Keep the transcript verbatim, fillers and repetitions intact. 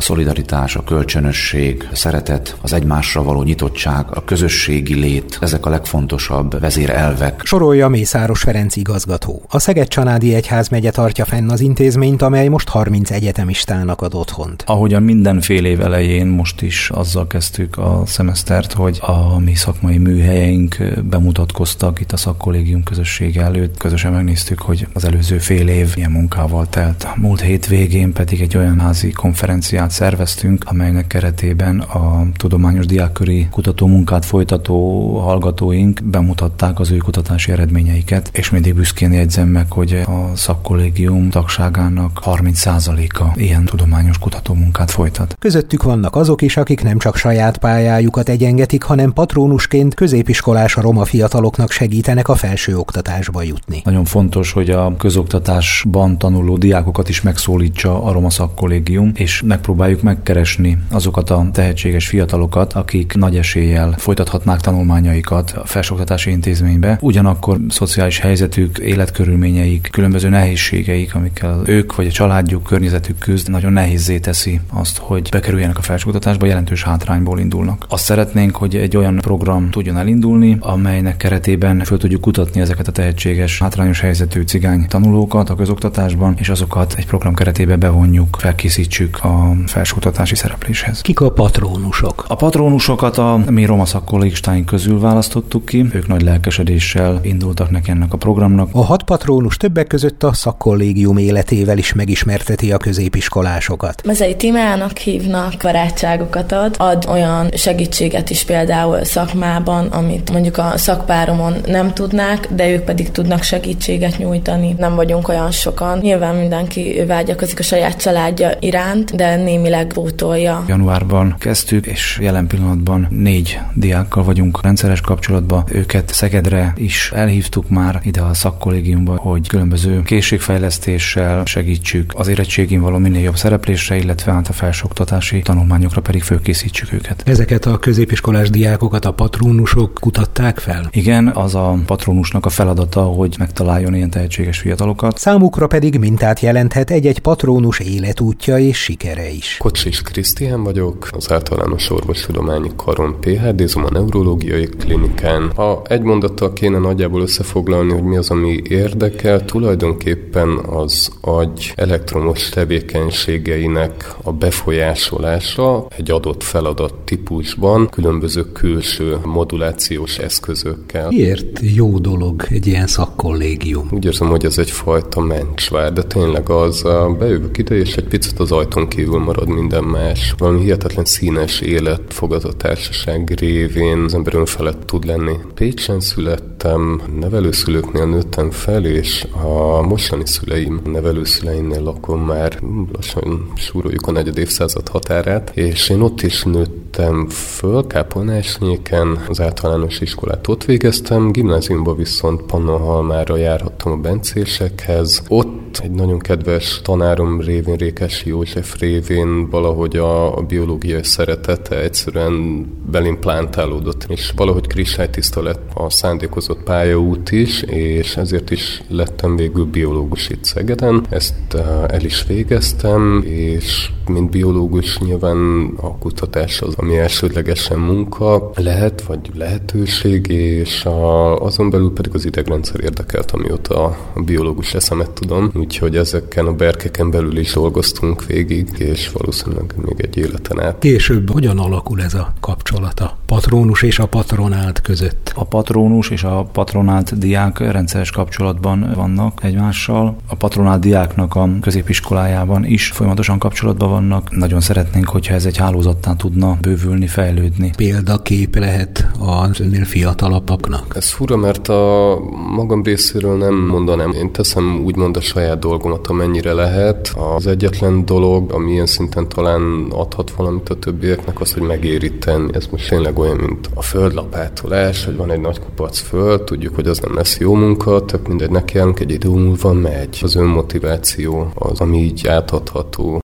szolidaritás, a kölcsönösség, a szeretet, az egymásra való nyitottság, a közösségi lét, ezek a legfontosabb vezérelvek. Sorolja Mészáros Ferenc igazgató. A Szeged-Csanádi Egyházmegye tartja fenn az intézményt, amely most harminc egyetemistának ad otthont. Ahogyan minden fél év elején most is azzal kezdtük a szemesztert, hogy a mi szakmai műhelyeink bemutatkoztak itt a szakkollégium közössége előtt. Közösen megnéztük, hogy az előző fél év milyen munkával telt. Múlt hét végén pedig egy olyan házi konferenciát szerveztünk, amelynek keretében a tudományos diákköri kutatómunkát folytató hallgatóink bemutatták az ő kutatási eredményeiket, és mindig büszkén jegyzem meg, hogy a szakkollégium tagságának harminc százaléka ilyen tudományos kutatómunkát folytat. Közöttük vannak azok is, akik nem csak saját pályájukat egyengetik, hanem patrónusként középiskolás roma fiataloknak segítenek a felsőoktatásba jutni. Nagyon fontos, hogy a közoktatásban tanuló diákokat is megszólítsa a roma szakkollégium, és megpróbáljuk megkeresni azokat a tehetséges fiatalokat, akik nagy eséllyel folytathatnák tanulmányaikat a felsőoktatási intézménybe. Ugyanakkor szociális helyzetük, életkörülményeik, különböző nehézségeik, amikkel ők vagy a családjuk, környezetük küzd, nagyon nehézzé teszi azt, hogy bekerüljenek a felsőoktatásba, jelentős hátrányból indulnak. Azt szeretnénk, hogy egy olyan program tudjon elindulni, amelynek keretében föl tudjuk kutatni ezeket a tehetséges, hátrányos helyzetű cigány tanulókat a közoktatásban, és azokat egy program keretében bevonjuk, felkészítsük a felsőoktatási szerepléshez. Kik a patrónusok? A patrónusokat a mi roma szakkollégistáink közül választottuk ki, ők nagy lelkesedéssel indultak neki ennek a programnak. A hat patrónus többek között a szakkollégium életével is megismerteti a középiskolásokat. Mezei Tímeának hívnak, barátságokat ad, ad olyan segítséget is például szakmában, amit mondjuk a szakpáromon nem tudnák, de ők pedig tudnak segítséget nyújtani. Nem vagyunk olyan sokan. Nyilván mindenki vágyakozik a saját családja iránt, de némileg pótolja. Januárban kezdtük, és jelen pillanatban négy diákkal vagyunk rendszeres kapcsolatban. Őket Szegedre is elhívtuk már ide a szakkollégiumba, hogy különböző készségfejlesztéssel segítsük az érettségén való minél jobb szereplésre, illetve hát a felsőoktatási tanulmányokra pedig fölkészítsük őket. Ezeket a középiskolás diákokat a patrónusok kutatták fel? Igen, az a patrónusnak a feladata, hogy megtaláljon ilyen tehetséges fiatalokat. Számukra pedig mintát jelenthet egy-egy patrónus életútja és sikere is. Kocsis Krisztián vagyok, az általános orvostudományi karon pé há dé-zom a neurológiai klinikán. Ha egy mondattal kéne nagyjából összefoglalni, hogy mi az, ami érdekel, tulajdonképpen az agy elektromos tevékenységeinek a befolyásolása egy adott feladat típusban különböző külső modulációs eszközökkel. Miért jó dolog egy ilyen szakkollégium? Úgy érzem, hogy ez egyfajta mencsvár, de tényleg az, bejövök ide, és egy picit az ajtón kívül marad minden más. Valami hihetetlen színes élet fogad a társaság révén, az ember önfelett tud lenni. Pécsen születtem, nevelőszülőknél nőttem fel, és a mostani szüleim nevelőszüleimnél lakom már lassan súroljuk a negyed évszázad határát, és én ott is nőttem föl, Kápolnásnyéken, az általános iskolát ott végeztem, gimnáziumban viszont Pannonhalmára járhattam a bencésekhez. Ott egy nagyon kedves tanárom révén, Rékási József révén valahogy a, a biológiai szeretete egyszerűen belém plántálódott, és valahogy kristálytiszta lett a szándékozott pályaút is, és ezért is lettem végül biológus itt Szegeden. Ezt el is végeztem, és mint biológus nyilván a kutatás az, ami elsődlegesen munka lehet, vagy lehetőség, és a, azon belül pedig az idegrendszer érdekelt, amióta a biológus eszemet tudom, úgyhogy ezeken a berkeken belül is dolgoztunk végig, és valószínűleg még egy életen át. Később hogyan alakul ez a kapcsolat a patrónus és a patronált között? A patrónus és a patronált diák rendszeres kapcsolatban vannak egymással. A patronált diáknak a középiskolájában is folyamatosan kapcsolatban vannak. Nagyon szeretnénk, hogyha ez egy hálózattá tudna bővülni, fejlődni. Példakép lehet az önnél fiatalabbaknak? Ez fura, mert a magam részéről nem mondanám. Én teszem úgymond a saját dolgomat, amennyire lehet. Az egyetlen dolog, ami ilyen szinten talán adhat valamit a többieknek, az, hogy megéri tenni. Ez most tényleg olyan, mint a földlapátolás, hogy van egy nagy kupac föld, tudjuk, hogy az nem lesz jó munka, tök mindegy, nekiállunk, egy idő múlva megy. Az önmotiváció az, ami így átadható.